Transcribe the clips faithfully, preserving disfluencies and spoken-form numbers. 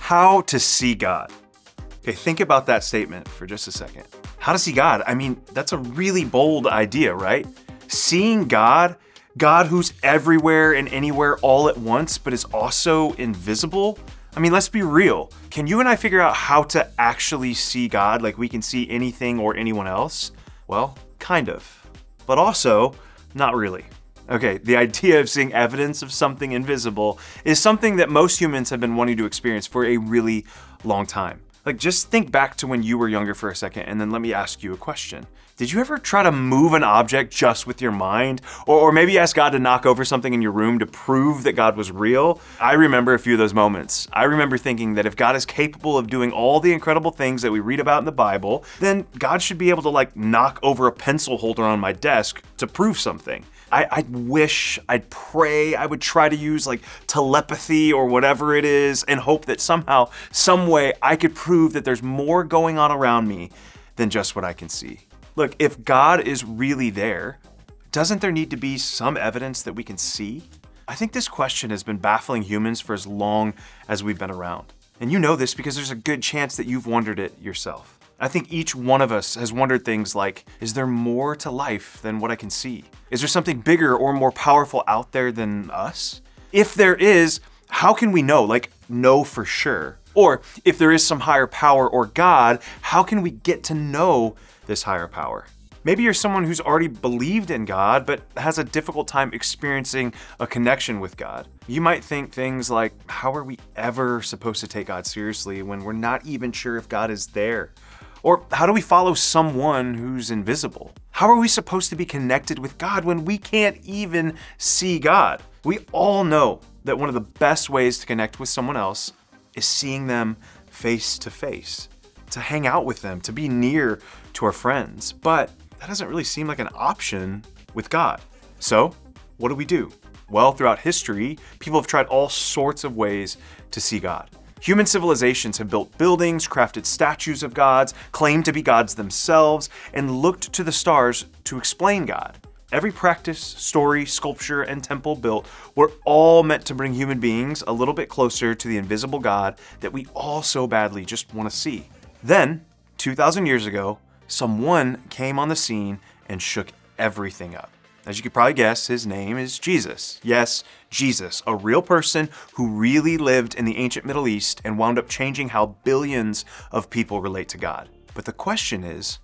How to see God. Okay, think about that statement for just a second. How to see God? I mean, that's a really bold idea, right? Seeing God, God who's everywhere and anywhere all at once, but is also invisible. I mean, let's be real. Can you and I figure out how to actually see God like we can see anything or anyone else? Well, kind of, but also not really. Okay, the idea of seeing evidence of something invisible is something that most humans have been wanting to experience for a really long time. Like, just think back to when you were younger for a second, and then let me ask you a question. Did you ever try to move an object just with your mind? Or, or maybe ask God to knock over something in your room to prove that God was real? I remember a few of those moments. I remember thinking that if God is capable of doing all the incredible things that we read about in the Bible, then God should be able to like knock over a pencil holder on my desk to prove something. I, I'd wish, I'd pray, I would try to use like telepathy or whatever it is and hope that somehow, some way I could prove that there's more going on around me than just what I can see. Look, if God is really there, doesn't there need to be some evidence that we can see? I think this question has been baffling humans for as long as we've been around. And you know this because there's a good chance that you've wondered it yourself. I think each one of us has wondered things like, is there more to life than what I can see? Is there something bigger or more powerful out there than us? If there is, how can we know, like know for sure? Or if there is some higher power or God, how can we get to know this higher power? Maybe you're someone who's already believed in God, but has a difficult time experiencing a connection with God. You might think things like, how are we ever supposed to take God seriously when we're not even sure if God is there? Or how do we follow someone who's invisible? How are we supposed to be connected with God when we can't even see God? We all know that one of the best ways to connect with someone else is seeing them face to face, to hang out with them, to be near to our friends. But that doesn't really seem like an option with God. So what do we do? Well, throughout history, people have tried all sorts of ways to see God. Human civilizations have built buildings, crafted statues of gods, claimed to be gods themselves, and looked to the stars to explain God. Every practice, story, sculpture, and temple built were all meant to bring human beings a little bit closer to the invisible God that we all so badly just want to see. Then, two thousand years ago, someone came on the scene and shook everything up. As you could probably guess, his name is Jesus. Yes, Jesus, a real person who really lived in the ancient Middle East and wound up changing how billions of people relate to God. But the question is,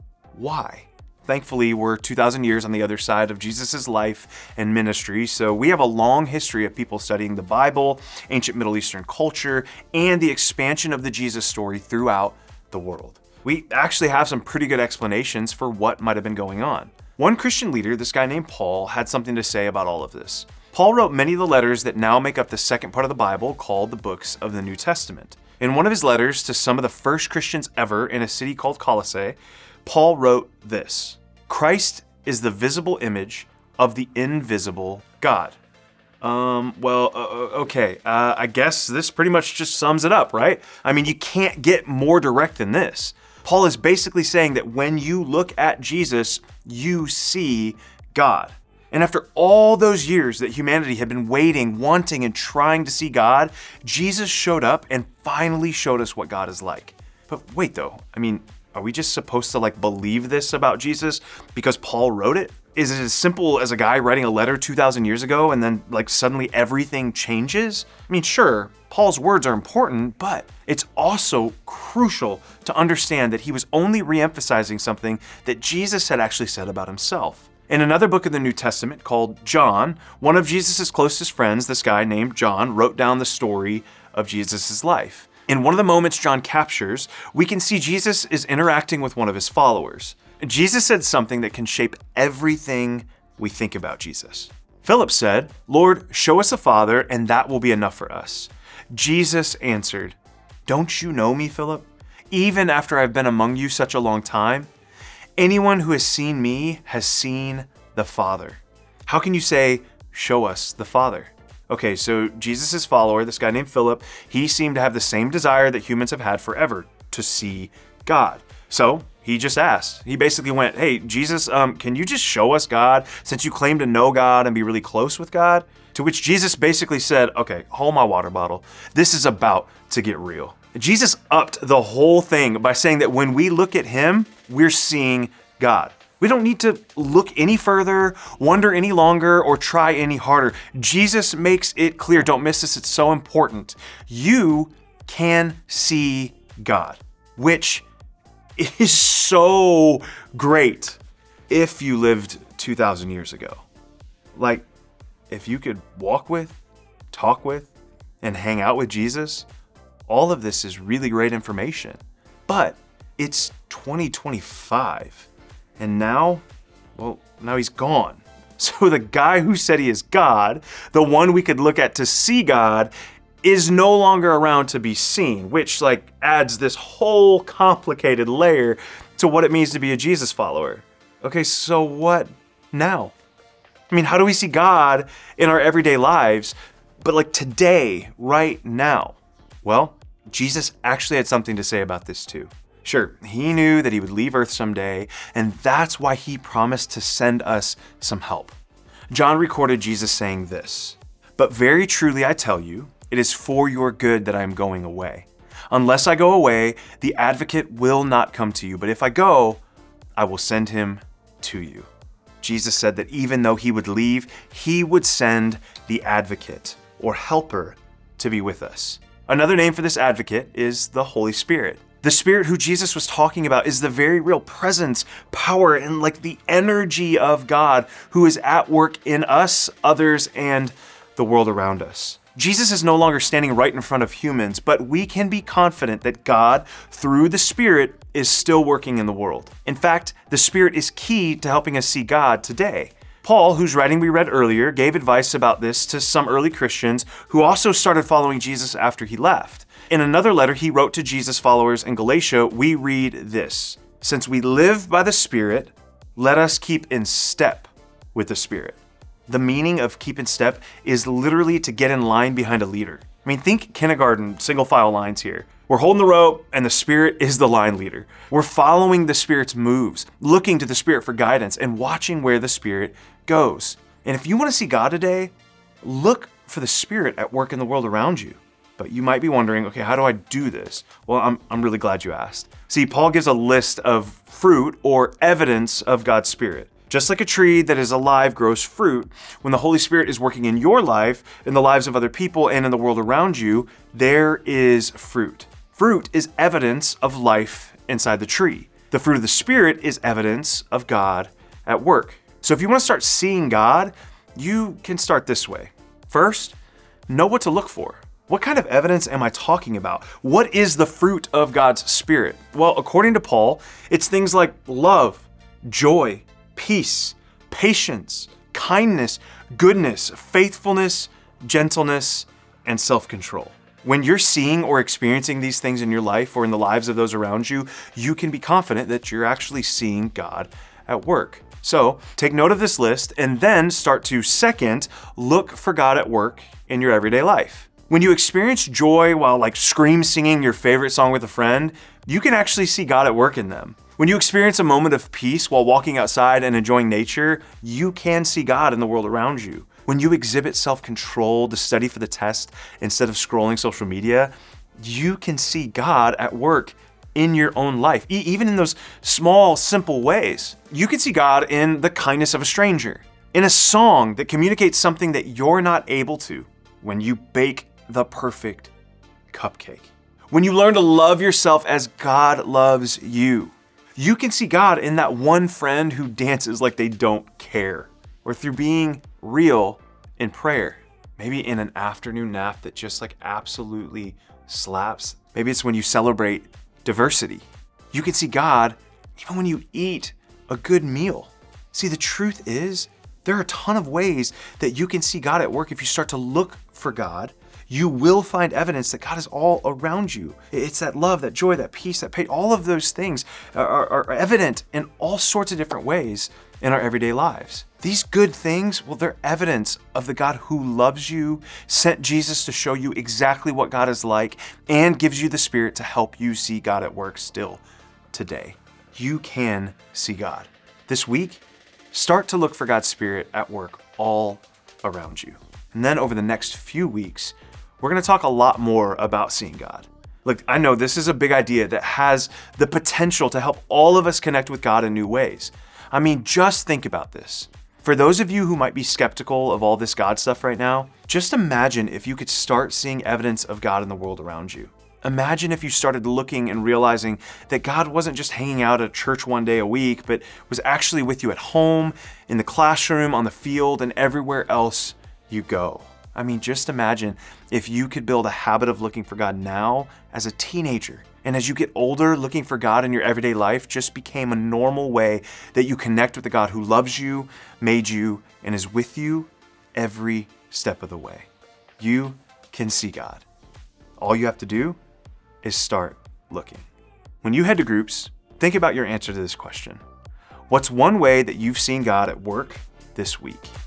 why? Thankfully, we're two thousand years on the other side of Jesus' life and ministry, so we have a long history of people studying the Bible, ancient Middle Eastern culture, and the expansion of the Jesus story throughout the world. We actually have some pretty good explanations for what might have been going on. One Christian leader, this guy named Paul, had something to say about all of this. Paul wrote many of the letters that now make up the second part of the Bible called the books of the New Testament. In one of his letters to some of the first Christians ever in a city called Colossae, Paul wrote this: Christ is the visible image of the invisible God. Um, well, uh, okay, uh, I guess this pretty much just sums it up, right? I mean, you can't get more direct than this. Paul is basically saying that when you look at Jesus, you see God. And after all those years that humanity had been waiting, wanting, and trying to see God, Jesus showed up and finally showed us what God is like. But wait though, I mean, are we just supposed to like believe this about Jesus because Paul wrote it? Is it as simple as a guy writing a letter two thousand years ago and then like suddenly everything changes? I mean, sure, Paul's words are important, but it's also crucial to understand that he was only re-emphasizing something that Jesus had actually said about himself. In another book of the New Testament called John, one of Jesus' closest friends, this guy named John, wrote down the story of Jesus' life. In one of the moments John captures, we can see Jesus is interacting with one of his followers. Jesus said something that can shape everything we think about Jesus. Philip said, "Lord, show us the Father, and that will be enough for us." Jesus answered, "Don't you know me, Philip? Even after I've been among you such a long time? Anyone who has seen me has seen the Father. How can you say, 'Show us the Father'?" Okay, so Jesus' follower, this guy named Philip, he seemed to have the same desire that humans have had forever, to see God. So He just asked. He basically went, hey, Jesus, um, can you just show us God since you claim to know God and be really close with God? To which Jesus basically said, okay, hold my water bottle. This is about to get real. Jesus upped the whole thing by saying that when we look at him, we're seeing God. We don't need to look any further, wonder any longer, or try any harder. Jesus makes it clear. Don't miss this. It's so important. You can see God, which is so great if you lived two thousand years ago. Like, if you could walk with, talk with, and hang out with Jesus, all of this is really great information. But it's twenty twenty-five, and now, well, now he's gone. So the guy who said he is God, the one we could look at to see God, is no longer around to be seen, which like adds this whole complicated layer to what it means to be a Jesus follower. Okay, so what now? I mean, how do we see God in our everyday lives, but like today, right now? Well, Jesus actually had something to say about this too. Sure, he knew that he would leave Earth someday, and that's why he promised to send us some help. John recorded Jesus saying this, "But very truly I tell you, it is for your good that I am going away. Unless I go away, the advocate will not come to you, but if I go, I will send him to you." Jesus said that even though he would leave, he would send the advocate or helper to be with us. Another name for this advocate is the Holy Spirit. The Spirit who Jesus was talking about is the very real presence, power, and like the energy of God who is at work in us, others, and the world around us. Jesus is no longer standing right in front of humans, but we can be confident that God, through the Spirit, is still working in the world. In fact, the Spirit is key to helping us see God today. Paul, whose writing we read earlier, gave advice about this to some early Christians who also started following Jesus after he left. In another letter he wrote to Jesus followers in Galatia, we read this: "Since we live by the Spirit, let us keep in step with the Spirit." The meaning of keep in step is literally to get in line behind a leader. I mean, think kindergarten, single file lines here. We're holding the rope and the Spirit is the line leader. We're following the Spirit's moves, looking to the Spirit for guidance and watching where the Spirit goes. And if you want to see God today, look for the Spirit at work in the world around you. But you might be wondering, okay, how do I do this? Well, I'm, I'm really glad you asked. See, Paul gives a list of fruit or evidence of God's Spirit. Just like a tree that is alive grows fruit, when the Holy Spirit is working in your life, in the lives of other people, and in the world around you, there is fruit. Fruit is evidence of life inside the tree. The fruit of the Spirit is evidence of God at work. So if you want to start seeing God, you can start this way. First, know what to look for. What kind of evidence am I talking about? What is the fruit of God's Spirit? Well, according to Paul, it's things like love, joy, peace, patience, kindness, goodness, faithfulness, gentleness, and self-control. When you're seeing or experiencing these things in your life or in the lives of those around you, you can be confident that you're actually seeing God at work. So take note of this list and then start to, second, look for God at work in your everyday life. When you experience joy while like scream singing your favorite song with a friend, you can actually see God at work in them. When you experience a moment of peace while walking outside and enjoying nature, you can see God in the world around you. When you exhibit self-control to study for the test instead of scrolling social media, you can see God at work in your own life, e- even in those small, simple ways. You can see God in the kindness of a stranger, in a song that communicates something that you're not able to, when you bake the perfect cupcake, when you learn to love yourself as God loves you. You can see God in that one friend who dances like they don't care, or through being real in prayer. Maybe in an afternoon nap that just like absolutely slaps. Maybe it's when you celebrate diversity. You can see God even when you eat a good meal. See, the truth is, there are a ton of ways that you can see God at work. If you start to look for God, you will find evidence that God is all around you. It's that love, that joy, that peace, that pain. All of those things are, are, are evident in all sorts of different ways in our everyday lives. These good things, well, they're evidence of the God who loves you, sent Jesus to show you exactly what God is like, and gives you the Spirit to help you see God at work still today. you can see God. This week, start to look for God's Spirit at work all around you. And then over the next few weeks, we're going to talk a lot more about seeing God. Look, I know this is a big idea that has the potential to help all of us connect with God in new ways. I mean, just think about this. For those of you who might be skeptical of all this God stuff right now, just imagine if you could start seeing evidence of God in the world around you. Imagine if you started looking and realizing that God wasn't just hanging out at church one day a week, but was actually with you at home, in the classroom, on the field, and everywhere else you go. I mean, just imagine if you could build a habit of looking for God now as a teenager. And as you get older, looking for God in your everyday life just became a normal way that you connect with the God who loves you, made you, and is with you every step of the way. You can see God. All you have to do is start looking. When you head to groups, think about your answer to this question. What's one way that you've seen God at work this week?